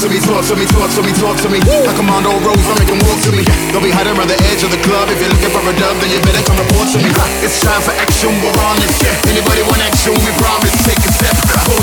to me, talk to me, talk to me, talk to me. Like Commando Rose, I make them walk to me. Don't be hiding around the edge of the club. If you're looking for a dub, then you better come report to me. It's time for action, we're on this shit. Anybody want action, we promise. Take a step.